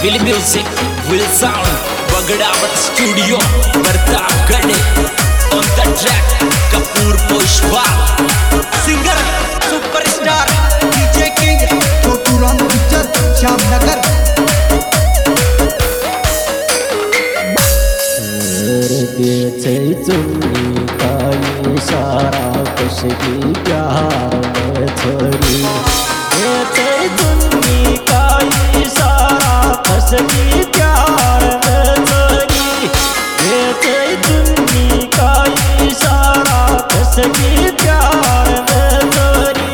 Will Music, Will Sound, Bagdawat Studio, Pratapgarh. On the track, Kapoor Pushpa. Singer, Superstar, DJ King, Chhotu Ram Gujjar, Shyamnagar. चुन्नी काई सारा कसगी प्यार में छोरी चुन्नी काई सारा कसगी प्यार में छोरी चुन्नी काई सारा कसगी प्यार में छोरी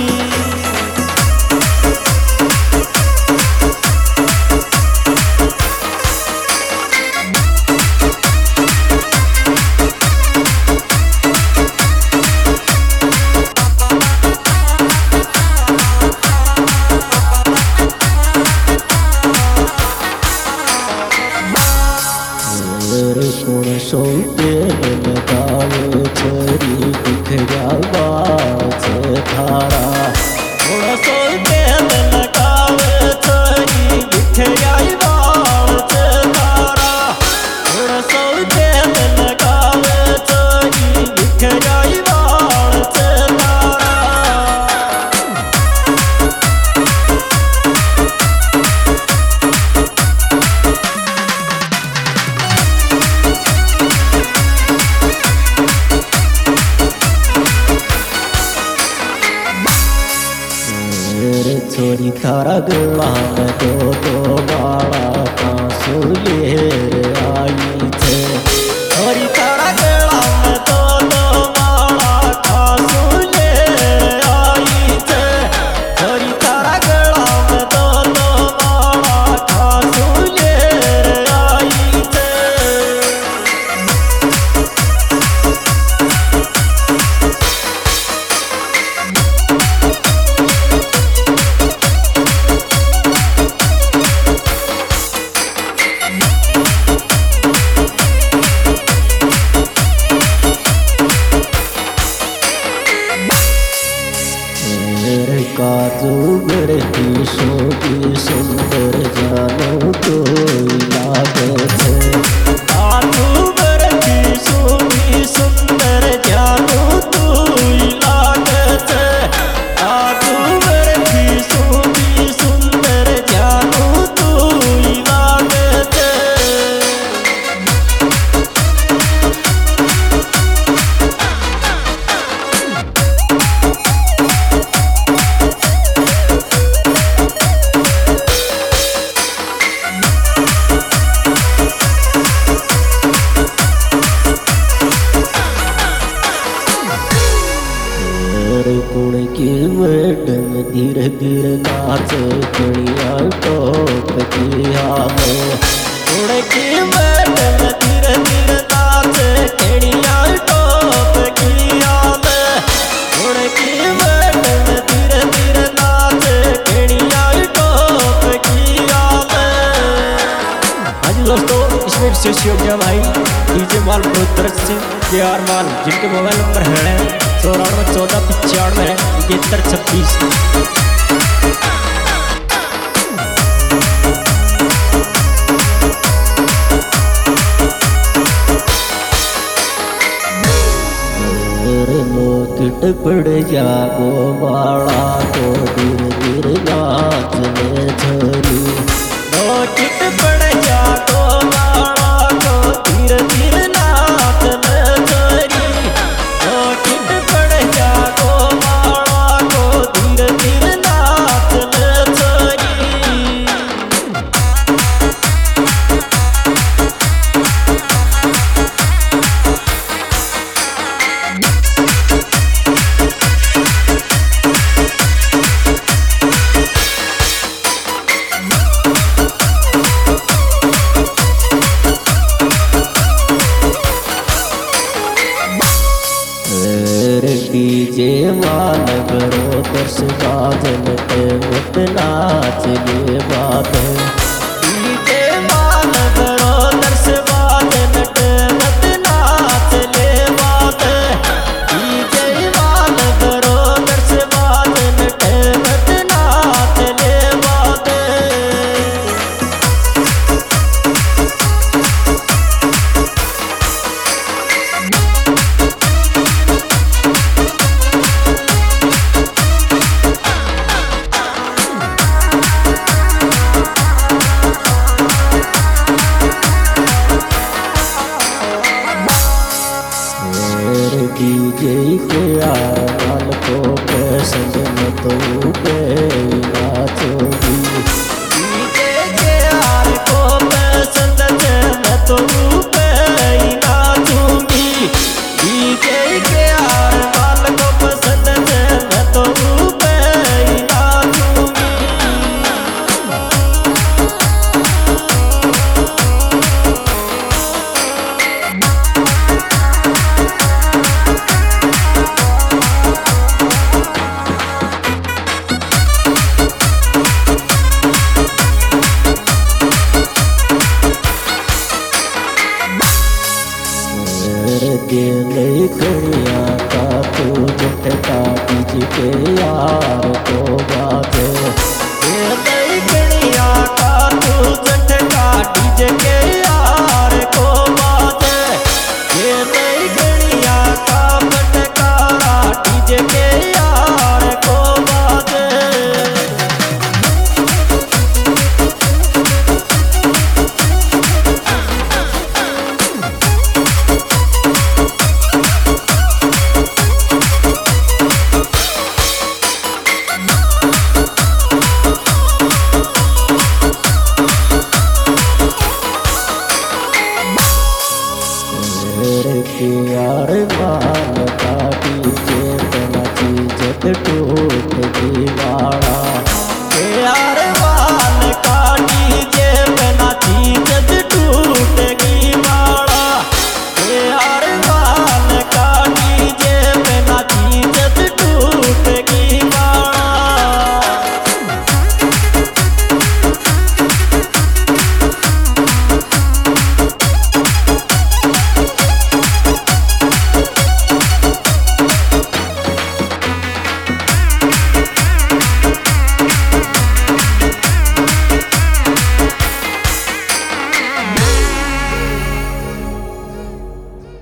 कुण सोते लगावे छरी बिखरा बाज धारा कुण सोते लगावे छरी बिखरा बाज धारा कुण सोते लगावे छरी बिखरा बाज धारा छोरी थारा गला में दो बाड़ा आंसू लेर आई थे छोरी थारा गला में दो बाड़ा आंसू लेर आई थे छोरी थारा गला में दो बाड़ा आंसू लेर आई थे काजू गढ़ी शोभी सुंदर जानो तो लागत काजू गढ़ी शोभी सुंदर जानो तो लागत काजू गढ़ी शोभी सुंदर जानो तो लागत कुण की मैडम धीरे धीरे नाच कणिया टोप किया में कुण की मैडम धीरे धीरे नाच कणिया टोप किया में कुण की मैडम धीरे धीरे नाच कणिया टोप किया में। हाँ जी दोस्तों, इसमें विशेष योगदान भाई डीजे माल प्रोत्तर से KR माल, जिनके मोबाइल नंबर है 94 14 95 71 26। मोकिट पड़ जागो बाड़ा को धीरे धीरे नाच में झोरी मोकिट पड़ जागो बाड़ा को धीरे धीरे नाच में झोरी मोकिट पड़ जागो बाड़ा को धीरे धीरे नाच में झोरी। डीजे मान करो दर्श बाजन पे मुत नाच ले बात डीजे मान करो दर्श बाजन पे मुत नाच ले बात डीजे मान करो दर्श बाजन पे मुत नाच ले बात। पे नाचूंगी। डीजे के यार को पसंद है मैं तो पे ही नाचूंगी। डीजे के यार वाल को पसंद है मैं तो पे ही नाचूंगी। दिल कड़िया का तू झटका दीज के यार को बाजे।